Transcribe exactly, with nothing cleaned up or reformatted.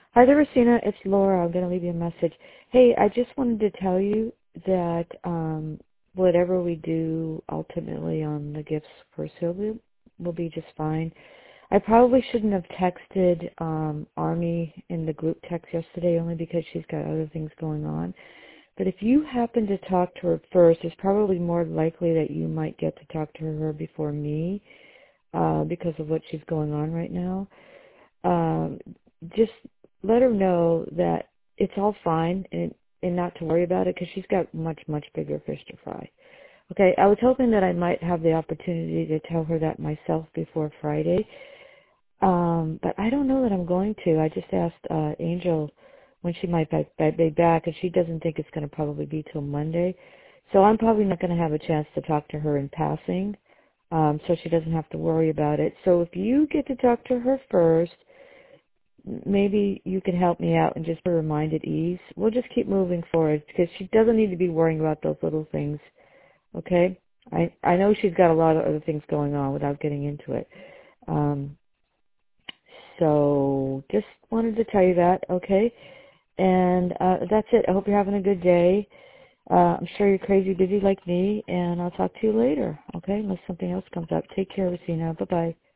Hi there, Racina. It's Laura. I'm going to leave you a message. Hey, I just wanted to tell you that um, whatever we do ultimately on the gifts for Sylvia will be just fine. I probably shouldn't have texted um, Army in the group text yesterday only because she's got other things going on. But if you happen to talk to her first, it's probably more likely that you might get to talk to her before me uh, because of what she's going on right now. Um, just let her know that it's all fine and, and not to worry about it because she's got much, much bigger fish to fry. Okay, I was hoping that I might have the opportunity to tell her that myself before Friday, um, but I don't know that I'm going to. I just asked uh, Angel when she might be back, and she doesn't think it's going to probably be till Monday. So I'm probably not going to have a chance to talk to her in passing, um, so she doesn't have to worry about it. So if you get to talk to her first, maybe you can help me out and just put her mind at ease. We'll just keep moving forward because she doesn't need to be worrying about those little things, okay? I, I know she's got a lot of other things going on without getting into it. Um, so just wanted to tell you that, okay? And uh, that's it. I hope you're having a good day. Uh, I'm sure you're crazy busy like me, and I'll talk to you later, okay, unless something else comes up. Take care, Racina. Bye-bye.